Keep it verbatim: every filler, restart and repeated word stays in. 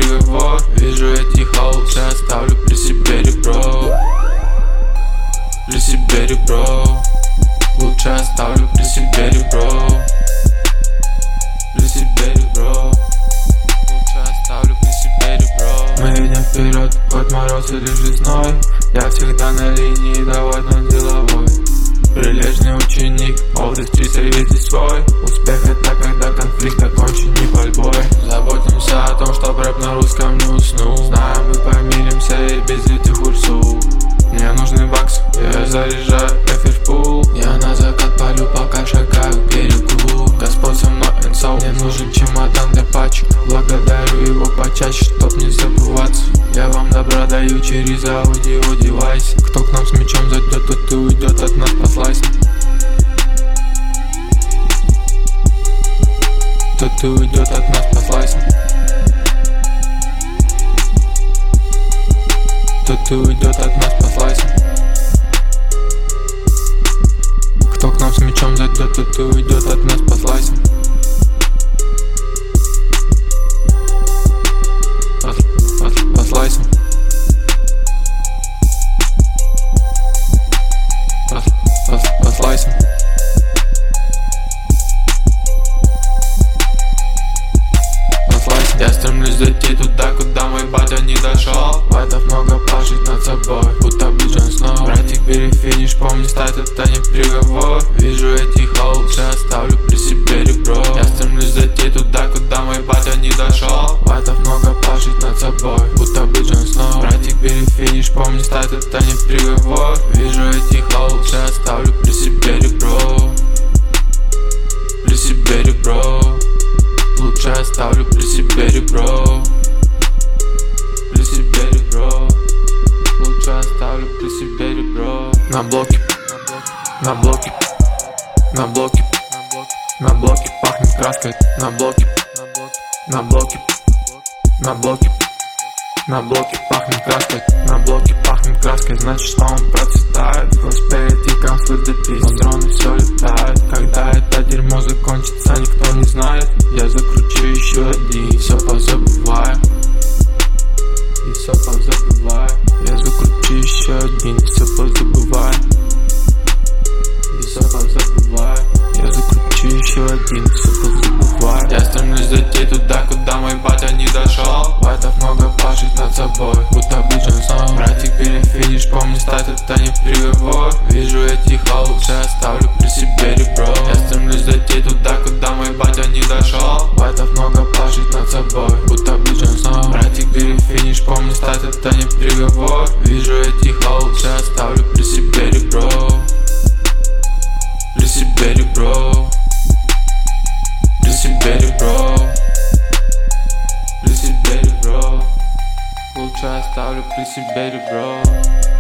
приговор. Вижу я тихо, лучше оставлю при себе ребро. При себе ребро. Лучше оставлю при себе ребро. При себе ребро. Лучше оставлю при себе ребро. Мы идем вперед, хоть мороз или жизной. Я всегда на линии, довольно деловой. Прилежный ученик, область среди свой. Успех это когда конфликт окончен не пальбой. Заботимся о том, чтоб рэп на русском не уснул. Знаем, мы помиримся и без этих урсул. Мне нужны баксы, я заряжаю эфир в пул. Я на закат палю, пока шагаю к берегу. Господь со мной энсоу, мне нужен чемодан для пачек. Благодарю его почаще, чтоб не забываться. Я вам добра даю через аудио девайс. Кто к нам с мечом зайдет, тот и уйдет от нас, послайся. Тот и уйдет от нас, послайся. Тот и уйдет от нас, послайся. Кто к нам с мечом зайдет, тот и уйдет от нас, послайся. Пос, пос, послайся. Пос, пос, послайся. Послайся. Я стремлюсь зайти туда, куда мой батя не дошел. Вайтов много пашет над собой, будто бы Джон Сноу. Братик, бери финиш, помни, стать это не приговор. Вижу я тихо, лучше оставлю при себе ребро. Я стремлюсь зайти туда, куда мой батя не дошел. Вайтов много пашет над собой, будто бы Джон Сноу. Братик, бери финиш, помни, стать это не приговор. Вижу я тихо, лучше оставлю при себе ребро. При себе ребро. Лучше оставлю при себе ребро. При себе ребро. Лучше оставлю при себе ребро. На блоке, на блоке, на блоке, на блоке пахнет краской. На блоке, на блоке, на блоке, на блоке пахнет краской. На блоке пахнет краской, значит, что он процветает. Prosperity comes with the peace. Но дроны все летают. Когда это дерьмо закончится, никто не знает. Я закручу еще один и все позабываю. И все позабываю. Я закручу еще один и все позабываю. И все позабываю. Я закручу еще один и все позабываю. Я стремлюсь зайти туда, куда мой батя не дошел. Вайтов много пашет над собой, будто бы Джон Сноу. Братик, бери финиш, помни, стать это не приговор. Вижу я тихо, лучше оставлю при себе ребро. Я стремлюсь зайти туда, куда мой батя не дошел. Вайтов много пашет над собой, будто бы Джон Сноу. Братик, бери финиш, помни, стать это не приговор. Вижу я тихо, лучше оставлю при себе ребро. При себе ребро. При себе ребро. При себе ребро. Лучше оставлю при себе ребро.